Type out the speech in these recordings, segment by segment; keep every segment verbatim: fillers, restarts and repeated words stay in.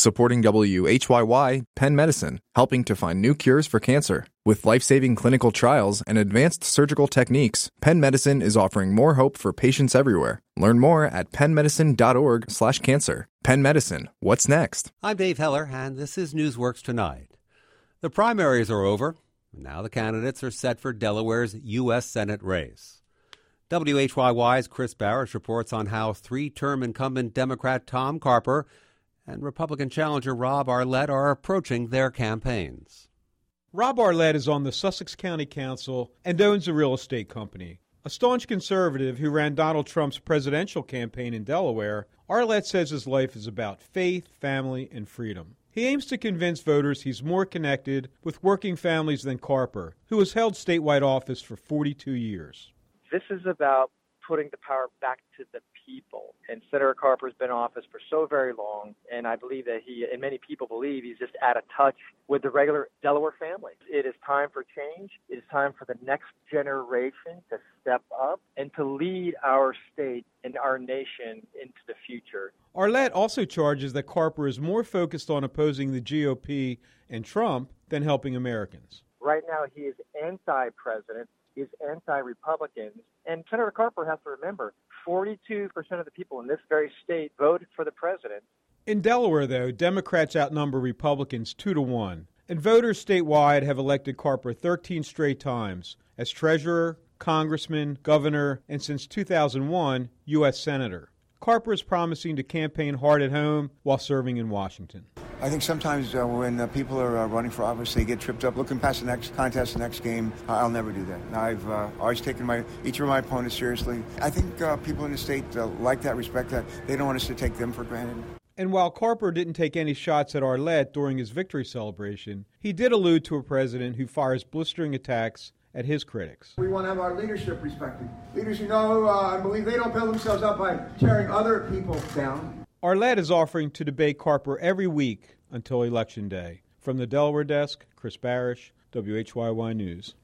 Supporting W H Y Y, Penn Medicine, helping to find new cures for cancer. With life-saving clinical trials and advanced surgical techniques, Penn Medicine is offering more hope for patients everywhere. Learn more at pennmedicine.org slash cancer. Penn Medicine, what's next? I'm Dave Heller, and this is Newsworks Tonight. The primaries are over. Now the candidates are set for Delaware's U S Senate race. W H Y Y's Chris Barish reports on how three-term incumbent Democrat Tom Carper and Republican challenger Rob Arlett are approaching their campaigns. Rob Arlett is on the Sussex County Council and owns a real estate company. A staunch conservative who ran Donald Trump's presidential campaign in Delaware, Arlett says his life is about faith, family, and freedom. He aims to convince voters he's more connected with working families than Carper, who has held statewide office for forty-two years. This is about putting the power back to the people. And Senator Carper's been in office for so very long, and I believe that he, and many people believe, he's just out of touch with the regular Delaware family. It is time for change. It is time for the next generation to step up and to lead our state and our nation into the future. Arlett also charges that Carper is more focused on opposing the G O P and Trump than helping Americans. Right now, he is anti-president. Is anti-Republicans. And Senator Carper has to remember, forty-two percent of the people in this very state voted for the president. In Delaware, though, Democrats outnumber Republicans two to one. And voters statewide have elected Carper thirteen straight times as treasurer, congressman, governor, and since two thousand one, U S Senator. Carper is promising to campaign hard at home while serving in Washington. I think sometimes uh, when uh, people are uh, running for office, they get tripped up looking past the next contest, the next game. I'll never do that. I've uh, always taken my each of my opponents seriously. I think uh, people in the state uh, like that, respect that. They don't want us to take them for granted. And while Carper didn't take any shots at Arlett during his victory celebration, he did allude to a president who fires blistering attacks at his critics. We want to have our leadership respected. Leaders who know uh, and believe they don't build themselves up by tearing other people down. Arlett is offering to debate Carper every week until Election Day. From the Delaware desk, Chris Barish, W H Y Y News.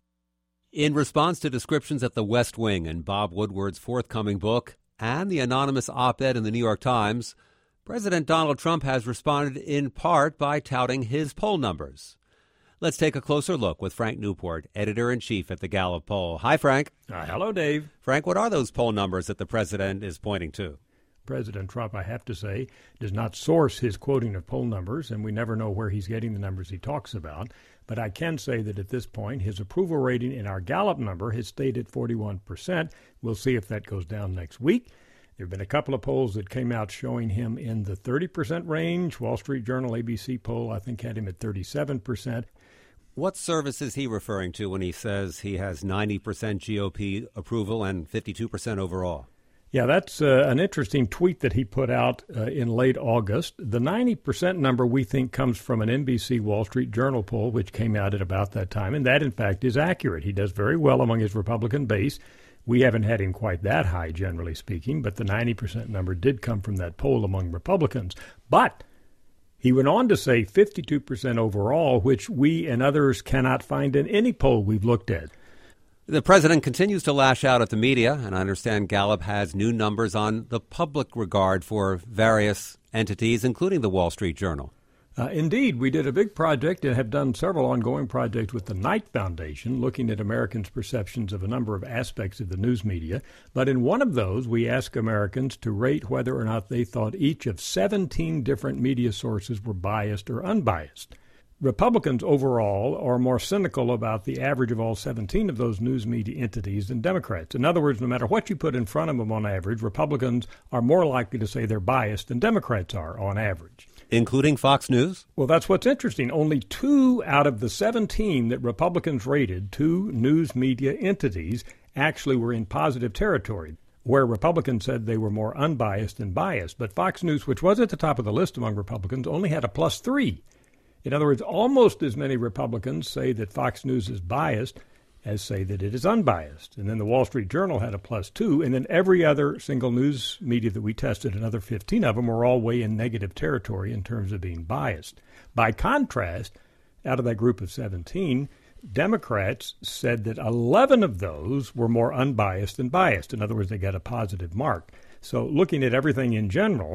In response to descriptions at the West Wing in Bob Woodward's forthcoming book and the anonymous op-ed in the New York Times, President Donald Trump has responded in part by touting his poll numbers. Let's take a closer look with Frank Newport, editor-in-chief at the Gallup poll. Hi, Frank. Uh, hello, Dave. Frank, what are those poll numbers that the president is pointing to? President Trump, I have to say, does not source his quoting of poll numbers, and we never know where he's getting the numbers he talks about. But I can say that at this point, his approval rating in our Gallup number has stayed at forty-one percent. We'll see if that goes down next week. There have been a couple of polls that came out showing him in the thirty percent range. Wall Street Journal A B C poll, I think, had him at thirty-seven percent. What service is he referring to when he says he has ninety percent G O P approval and fifty-two percent overall? Yeah, that's uh, an interesting tweet that he put out uh, in late August. The ninety percent number we think comes from an N B C Wall Street Journal poll, which came out at about that time, and that, in fact, is accurate. He does very well among his Republican base. We haven't had him quite that high, generally speaking, but the ninety percent number did come from that poll among Republicans. But he went on to say fifty-two percent overall, which we and others cannot find in any poll we've looked at. The president continues to lash out at the media, and I understand Gallup has new numbers on the public regard for various entities, including the Wall Street Journal. Uh, indeed, we did a big project and have done several ongoing projects with the Knight Foundation, looking at Americans' perceptions of a number of aspects of the news media. But in one of those, we asked Americans to rate whether or not they thought each of seventeen different media sources were biased or unbiased. Republicans overall are more cynical about the average of all seventeen of those news media entities than Democrats. In other words, no matter what you put in front of them on average, Republicans are more likely to say they're biased than Democrats are on average. Including Fox News? Well, that's what's interesting. Only two out of the seventeen that Republicans rated, two news media entities, actually were in positive territory, where Republicans said they were more unbiased than biased. But Fox News, which was at the top of the list among Republicans, only had a plus three. In other words, almost as many Republicans say that Fox News is biased as say that it is unbiased. And then the Wall Street Journal had a plus two, and then every other single news media that we tested, another fifteen of them, were all way in negative territory in terms of being biased. By contrast, out of that group of seventeen, Democrats said that eleven of those were more unbiased than biased. In other words, they got a positive mark. So looking at everything in general,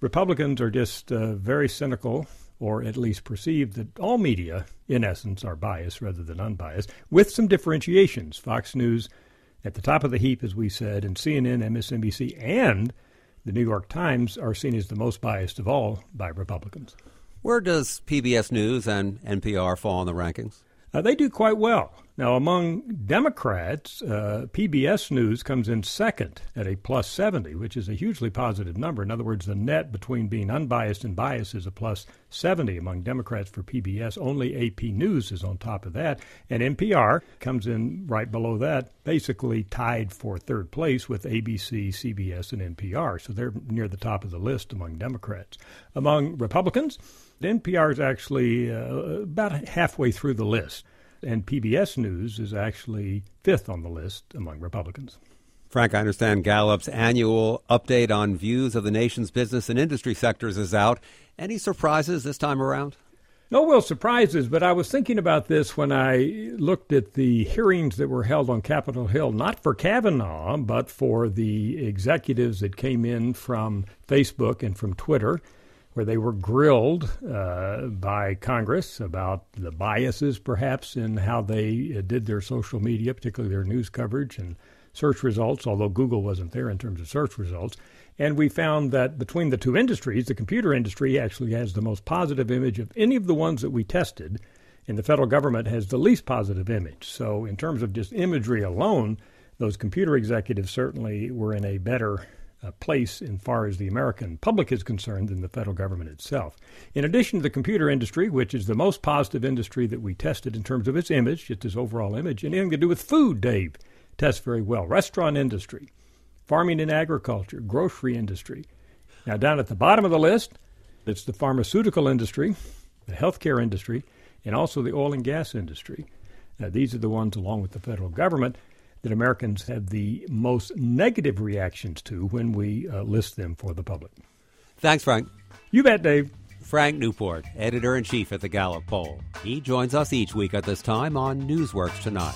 Republicans are just uh, very cynical, or at least perceive that all media, in essence, are biased rather than unbiased, with some differentiations. Fox News at the top of the heap, as we said, and C N N, M S N B C, and the New York Times are seen as the most biased of all by Republicans. Where does P B S News and N P R fall in the rankings? Uh, they do quite well. Now, among Democrats, uh, P B S News comes in second at a plus seventy, which is a hugely positive number. In other words, the net between being unbiased and biased is a plus seventy among Democrats for P B S. Only A P News is on top of that. And N P R comes in right below that, basically tied for third place with A B C, C B S, and N P R. So they're near the top of the list among Democrats. Among Republicans, N P R is actually uh, about halfway through the list, and P B S News is actually fifth on the list among Republicans. Frank, I understand Gallup's annual update on views of the nation's business and industry sectors is out. Any surprises this time around? No real surprises, but I was thinking about this when I looked at the hearings that were held on Capitol Hill, not for Kavanaugh, but for the executives that came in from Facebook and from Twitter, where they were grilled uh, by Congress about the biases, perhaps, in how they uh, did their social media, particularly their news coverage and search results, although Google wasn't there in terms of search results. And we found that between the two industries, the computer industry actually has the most positive image of any of the ones that we tested, and the federal government has the least positive image. So in terms of just imagery alone, those computer executives certainly were in a better Uh, place in far as the American public is concerned than the federal government itself. In addition to the computer industry, which is the most positive industry that we tested in terms of its image, just its overall image, anything to do with food, Dave, tests very well. Restaurant industry, farming and agriculture, grocery industry. Now, down at the bottom of the list, it's the pharmaceutical industry, the healthcare industry, and also the oil and gas industry. Now, these are the ones, along with the federal government, that Americans have the most negative reactions to when we uh, list them for the public. Thanks, Frank. You bet, Dave. Frank Newport, editor-in-chief at the Gallup Poll. He joins us each week at this time on Newsworks Tonight.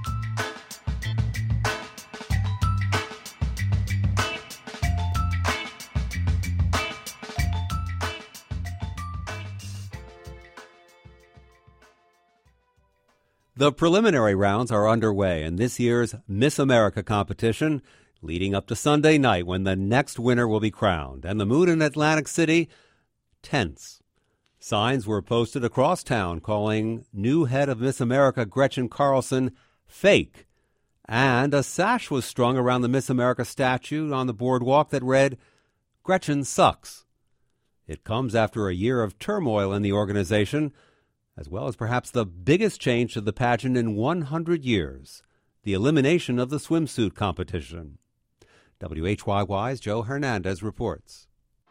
The preliminary rounds are underway in this year's Miss America competition, leading up to Sunday night when the next winner will be crowned. And the mood in Atlantic City, tense. Signs were posted across town calling new head of Miss America Gretchen Carlson fake. And a sash was strung around the Miss America statue on the boardwalk that read, "Gretchen sucks." It comes after a year of turmoil in the organization, as well as perhaps the biggest change to the pageant in one hundred years, the elimination of the swimsuit competition. W H Y Y's Joe Hernandez reports.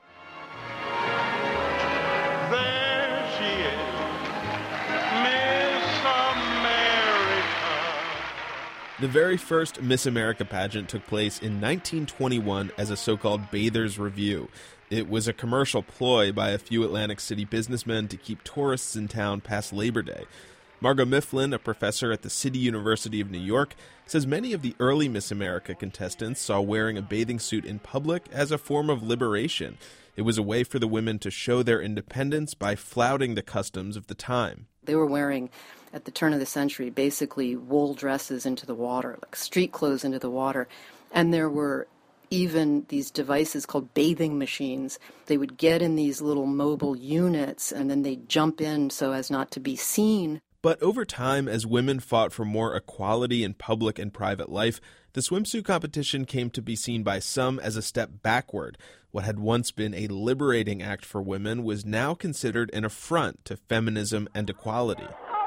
There she is, Miss America. The very first Miss America pageant took place in nineteen twenty-one as a so-called Bather's Review. It was a commercial ploy by a few Atlantic City businessmen to keep tourists in town past Labor Day. Margot Mifflin, a professor at the City University of New York, says many of the early Miss America contestants saw wearing a bathing suit in public as a form of liberation. It was a way for the women to show their independence by flouting the customs of the time. They were wearing, at the turn of the century, basically wool dresses into the water, like street clothes into the water. And there were even these devices called bathing machines. They would get in these little mobile units and then they'd jump in so as not to be seen. But over time, as women fought for more equality in public and private life, the swimsuit competition came to be seen by some as a step backward. What had once been a liberating act for women was now considered an affront to feminism and equality.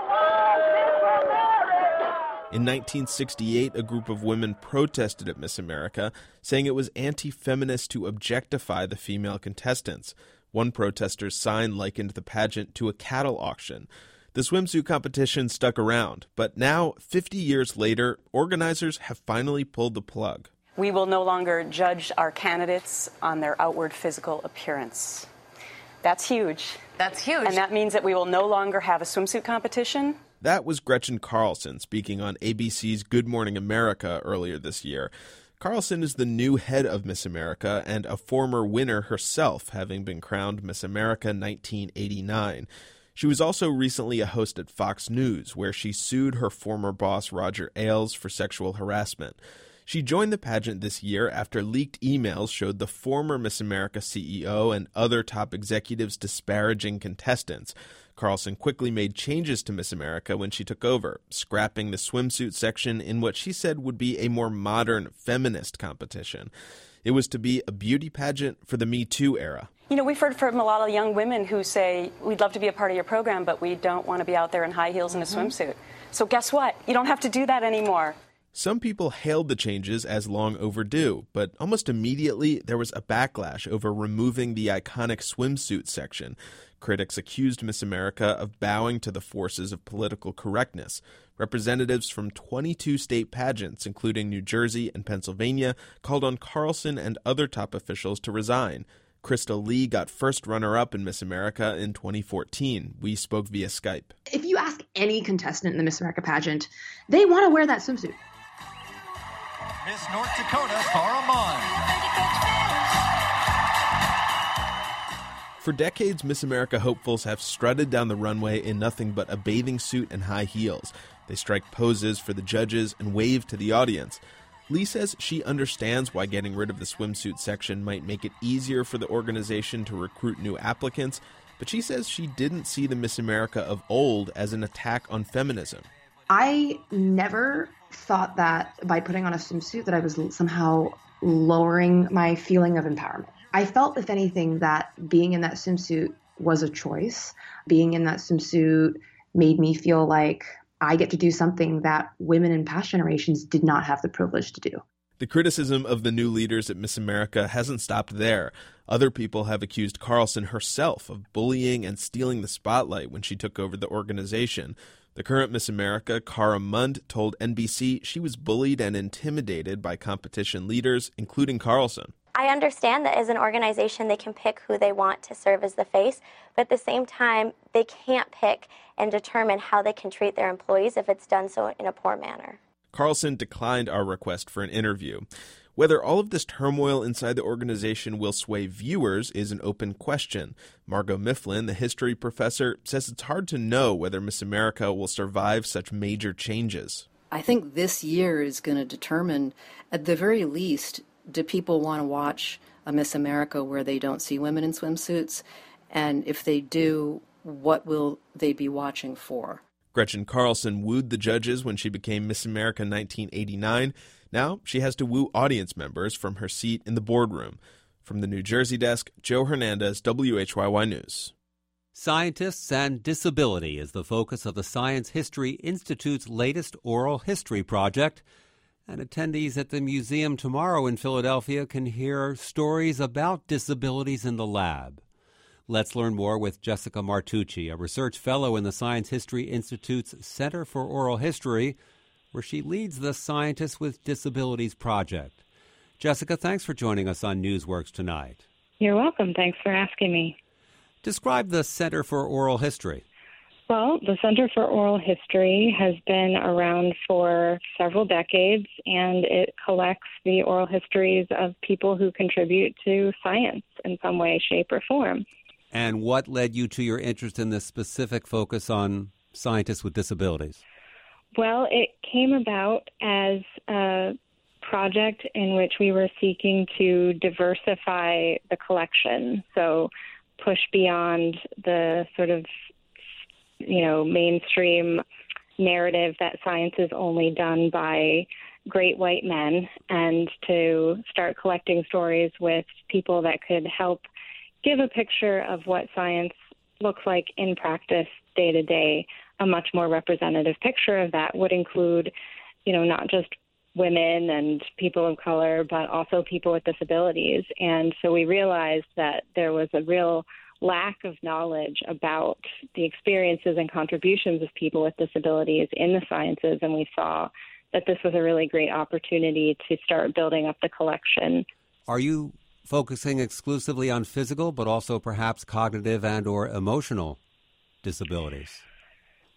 In nineteen sixty-eight, a group of women protested at Miss America, saying it was anti-feminist to objectify the female contestants. One protester's sign likened the pageant to a cattle auction. The swimsuit competition stuck around, but now, fifty years later, organizers have finally pulled the plug. We will no longer judge our candidates on their outward physical appearance. That's huge. That's huge. And that means that we will no longer have a swimsuit competition. That was Gretchen Carlson speaking on A B C's Good Morning America earlier this year. Carlson is the new head of Miss America and a former winner herself, having been crowned Miss America nineteen eighty-nine. She was also recently a host at Fox News, where she sued her former boss Roger Ailes for sexual harassment. She joined the pageant this year after leaked emails showed the former Miss America C E O and other top executives disparaging contestants. Carlson quickly made changes to Miss America when she took over, scrapping the swimsuit section in what she said would be a more modern, feminist competition. It was to be a beauty pageant for the Me Too era. You know, we've heard from a lot of young women who say, we'd love to be a part of your program, but we don't want to be out there in high heels and a Mm-hmm. swimsuit. So guess what? You don't have to do that anymore. Some people hailed the changes as long overdue, but almost immediately there was a backlash over removing the iconic swimsuit section. Critics accused Miss America of bowing to the forces of political correctness. Representatives from twenty-two state pageants, including New Jersey and Pennsylvania, called on Carlson and other top officials to resign. Crystal Lee got first runner-up in Miss America in twenty fourteen. We spoke via Skype. If you ask any contestant in the Miss America pageant, they want to wear that swimsuit. Miss North Dakota, Cara Munn. For decades, Miss America hopefuls have strutted down the runway in nothing but a bathing suit and high heels. They strike poses for the judges and wave to the audience. Lee says she understands why getting rid of the swimsuit section might make it easier for the organization to recruit new applicants, but she says she didn't see the Miss America of old as an attack on feminism. I never thought that by putting on a swimsuit that I was somehow lowering my feeling of empowerment. I felt, if anything, that being in that swimsuit was a choice. Being in that swimsuit made me feel like I get to do something that women in past generations did not have the privilege to do. The criticism of the new leaders at Miss America hasn't stopped there. Other people have accused Carlson herself of bullying and stealing the spotlight when she took over the organization. The current Miss America, Cara Munn, told N B C she was bullied and intimidated by competition leaders, including Carlson. I understand that as an organization, they can pick who they want to serve as the face, but at the same time, they can't pick and determine how they can treat their employees if it's done so in a poor manner. Carlson declined our request for an interview. Whether all of this turmoil inside the organization will sway viewers is an open question. Margot Mifflin, the history professor, says it's hard to know whether Miss America will survive such major changes. I think this year is going to determine, at the very least, do people want to watch a Miss America where they don't see women in swimsuits? And if they do, what will they be watching for? Gretchen Carlson wooed the judges when she became Miss America nineteen eighty-nine. Now she has to woo audience members from her seat in the boardroom. From the New Jersey desk, Joe Hernandez, W H Y Y News. Scientists and disability is the focus of the Science History Institute's latest oral history project. And attendees at the museum tomorrow in Philadelphia can hear stories about disabilities in the lab. Let's learn more with Jessica Martucci, a research fellow in the Science History Institute's Center for Oral History, where she leads the Scientists with Disabilities Project. Jessica, thanks for joining us on Newsworks tonight. You're welcome. Thanks for asking me. Describe the Center for Oral History. Well, the Center for Oral History has been around for several decades, and it collects the oral histories of people who contribute to science in some way, shape, or form. And what led you to your interest in this specific focus on scientists with disabilities? Well, it came about as a project in which we were seeking to diversify the collection, so push beyond the sort of you know, mainstream narrative that science is only done by great white men, and to start collecting stories with people that could help give a picture of what science looks like in practice day to day. A much more representative picture of that would include, you know, not just women and people of color, but also people with disabilities. And so we realized that there was a real lack of knowledge about the experiences and contributions of people with disabilities in the sciences, and we saw that this was a really great opportunity to start building up the collection. Are you focusing exclusively on physical, but also perhaps cognitive and or emotional disabilities?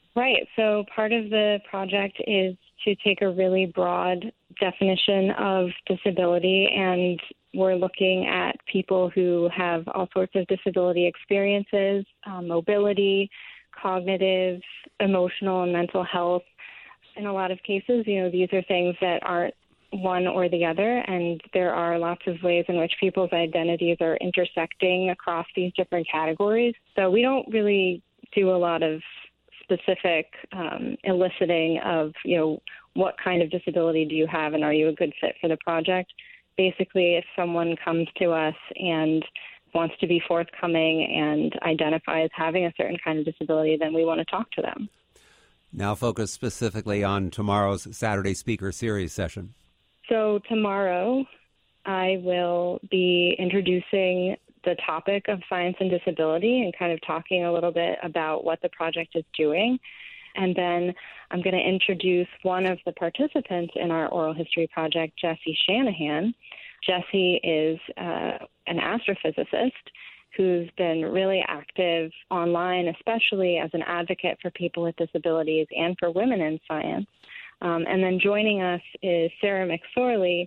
Right. So part of the project is to take a really broad definition of disability, and we're looking at people who have all sorts of disability experiences, um, mobility, cognitive, emotional, and mental health. In a lot of cases, you know, these are things that aren't one or the other, and there are lots of ways in which people's identities are intersecting across these different categories. So we don't really do a lot of specific um, eliciting of, you know, what kind of disability do you have and are you a good fit for the project? Basically, if someone comes to us and wants to be forthcoming and identify as having a certain kind of disability, then we want to talk to them. Now focus specifically on tomorrow's Saturday Speaker Series session. So tomorrow I will be introducing the topic of science and disability and kind of talking a little bit about what the project is doing. And then I'm going to introduce one of the participants in our oral history project, Jessie Shanahan. Jessie is uh, an astrophysicist who's been really active online, especially as an advocate for people with disabilities and for women in science. Um, and then joining us is Sarah McSorley,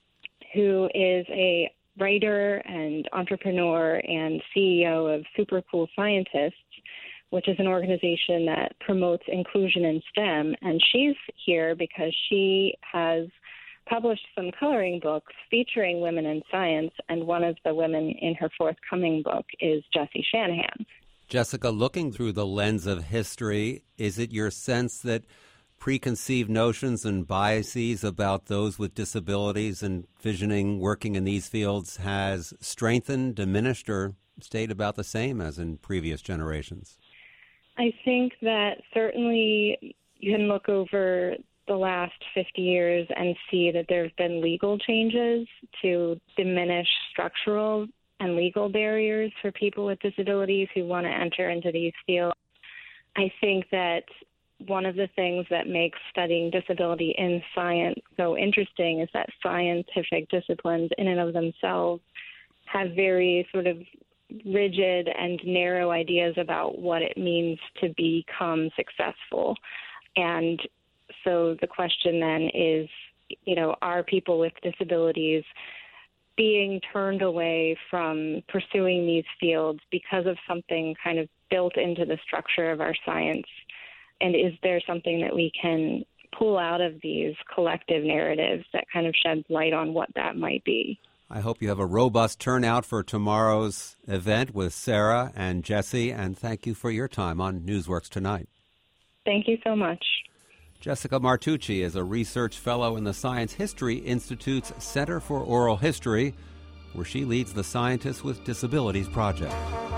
who is a writer and entrepreneur and C E O of Super Cool Scientists, which is an organization that promotes inclusion in STEM. And she's here because she has published some coloring books featuring women in science, and one of the women in her forthcoming book is Jessie Shanahan. Jessica, looking through the lens of history, is it your sense that preconceived notions and biases about those with disabilities and visioning working in these fields has strengthened, diminished, or stayed about the same as in previous generations? I think that certainly you can look over the last fifty years and see that there have been legal changes to diminish structural and legal barriers for people with disabilities who want to enter into these fields. I think that one of the things that makes studying disability in science so interesting is that scientific disciplines in and of themselves have very sort of rigid and narrow ideas about what it means to become successful. And so the question then is, you know, are people with disabilities being turned away from pursuing these fields because of something kind of built into the structure of our science? And is there something that we can pull out of these collective narratives that kind of sheds light on what that might be? I hope you have a robust turnout for tomorrow's event with Sarah and Jessie, and thank you for your time on Newsworks Tonight. Thank you so much. Jessica Martucci is a research fellow in the Science History Institute's Center for Oral History, where she leads the Scientists with Disabilities Project.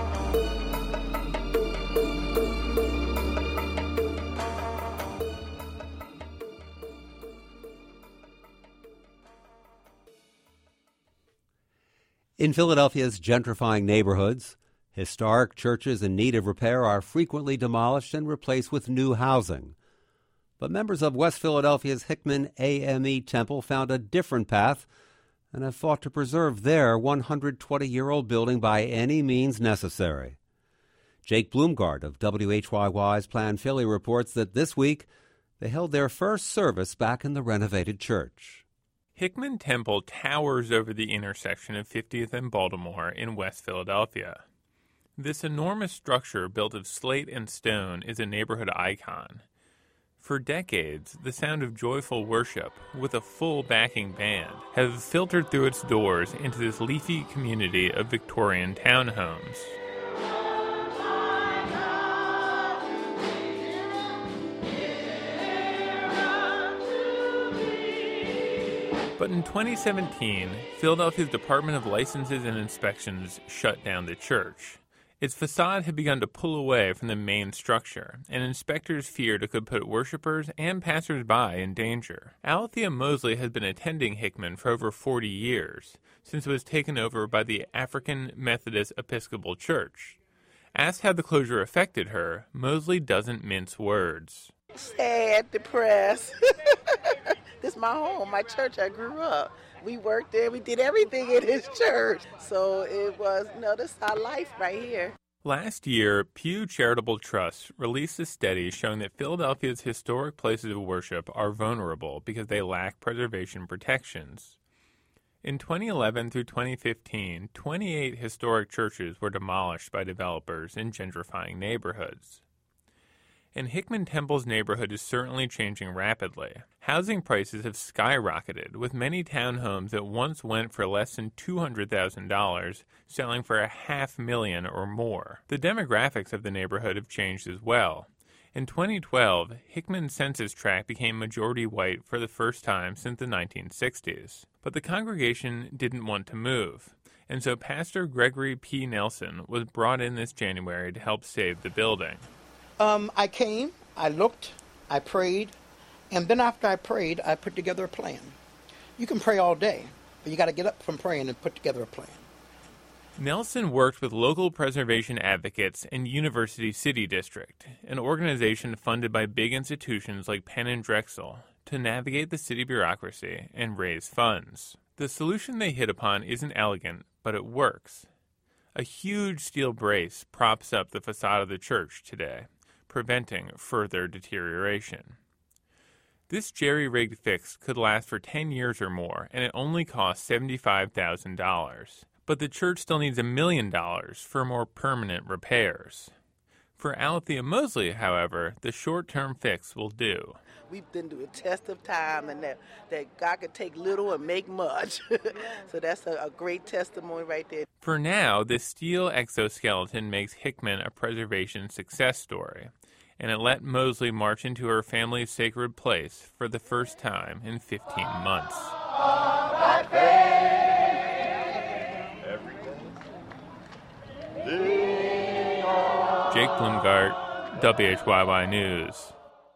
In Philadelphia's gentrifying neighborhoods, historic churches in need of repair are frequently demolished and replaced with new housing. But members of West Philadelphia's Hickman A M E Temple found a different path and have fought to preserve their one hundred twenty-year-old building by any means necessary. Jake Bloomgard of W H Y Y's Plan Philly reports that this week they held their first service back in the renovated church. Hickman Temple towers over the intersection of fiftieth and Baltimore in West Philadelphia. This enormous structure built of slate and stone is a neighborhood icon. For decades, the sound of joyful worship, with a full backing band, have filtered through its doors into this leafy community of Victorian townhomes. But in twenty seventeen, Philadelphia's Department of Licenses and Inspections shut down the church. Its facade had begun to pull away from the main structure, and inspectors feared it could put worshipers and passers-by in danger. Alethea Mosley has been attending Hickman for over forty years, since it was taken over by the African Methodist Episcopal Church. Asked how the closure affected her, Mosley doesn't mince words. Sad, depressed. This is my home, my church. I grew up. We worked there. We did everything in his church. So it was, you know, this is our life right here. Last year, Pew Charitable Trust released a study showing that Philadelphia's historic places of worship are vulnerable because they lack preservation protections. In twenty eleven through twenty fifteen, twenty-eight historic churches were demolished by developers in gentrifying neighborhoods. And Hickman Temple's neighborhood is certainly changing rapidly. Housing prices have skyrocketed, with many townhomes that once went for less than two hundred thousand dollars selling for a half million or more. The demographics of the neighborhood have changed as well. In twenty twelve, Hickman's census tract became majority white for the first time since the nineteen sixties. But the congregation didn't want to move, and so Pastor Gregory P. Nelson was brought in this January to help save the building. Um, I came, I looked, I prayed, and then after I prayed, I put together a plan. You can pray all day, but you got to get up from praying and put together a plan. Nelson worked with local preservation advocates and University City District, an organization funded by big institutions like Penn and Drexel, to navigate the city bureaucracy and raise funds. The solution they hit upon isn't elegant, but it works. A huge steel brace props up the facade of the church today, preventing further deterioration. This jerry-rigged fix could last for ten years or more, and it only costs seventy-five thousand dollars. But the church still needs a million dollars for more permanent repairs. For Alethea Mosley, however, the short-term fix will do. We've been through a test of time, and that, that God could take little and make much. So that's a, a great testimony right there. For now, this steel exoskeleton makes Hickman a preservation success story, and it let Mosley march into her family's sacred place for the first time in fifteen months. Jake Blumgart, W H Y Y News.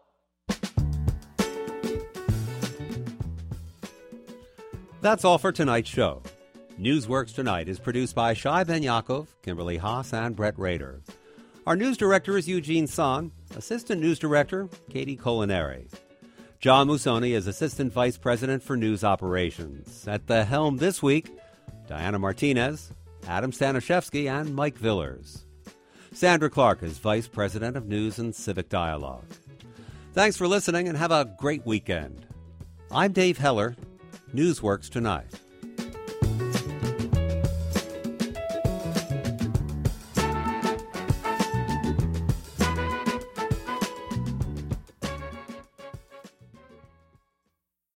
That's all for tonight's show. Newsworks Tonight is produced by Shai Ben Yaakov, Kimberly Haas, and Brett Rader. Our news director is Eugene Son. Assistant news director, Katie Colineri. John Musoni is Assistant Vice President for News Operations. At the helm this week, Diana Martinez, Adam Staniszewski, and Mike Villers. Sandra Clark is Vice President of News and Civic Dialogue. Thanks for listening and have a great weekend. I'm Dave Heller. Newsworks Tonight.